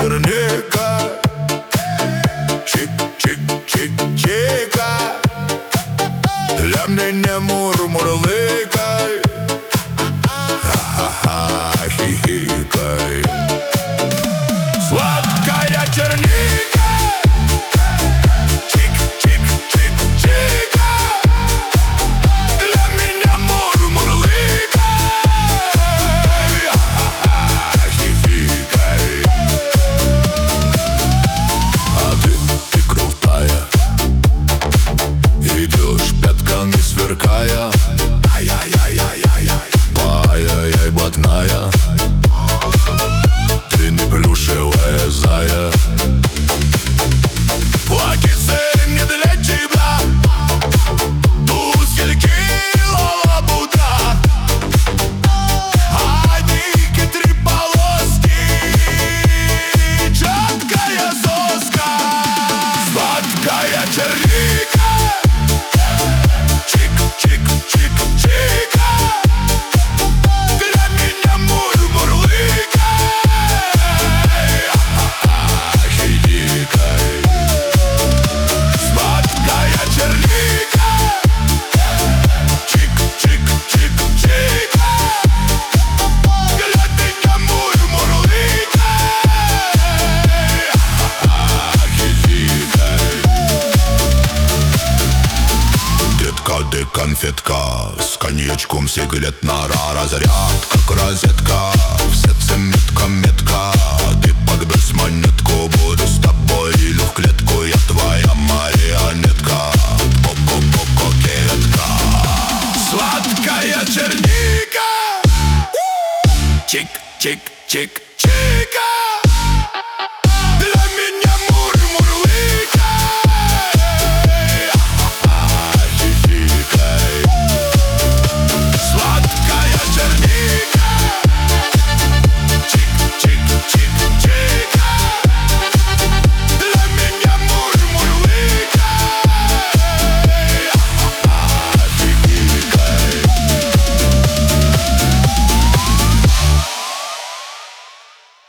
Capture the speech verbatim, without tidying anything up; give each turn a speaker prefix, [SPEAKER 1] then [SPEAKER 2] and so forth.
[SPEAKER 1] черника. Чик-чик-чик-чика, для меня мур-мурлыкай, ха-ха-ха, хихикай. Сладкая черника, чик-чик-чик-чика, для меня мур-мурлыкай, ха-ха-ха, хихикай. А ты, ты крутая, идешь пятками сверкая, ай-яй-яй-яй-яй, ай-яй-яй, блатная, ты не плюшевая зая. Платьице не для тебя, туфельки лабуда, одни три полоски, четкая соска. Сладкая черника, чик-чик-чик-чика, для меня мур-мурлыкай, ха-ха-ха, хихикай. Сладкая черника, чик-чик-чик-чика, для меня мур-мурлыкай, ха-ха-ха, хихикай. Детка, ты конфетка, с коньячком сигарет нора, разрядка, как розетка, в сердце метка-метка. Ты подбрось монетку, буду с тобой или в клетку, я твоя марионетка, ко-ко-ко-кокетка. Сладкая черника, чик-чик-чик.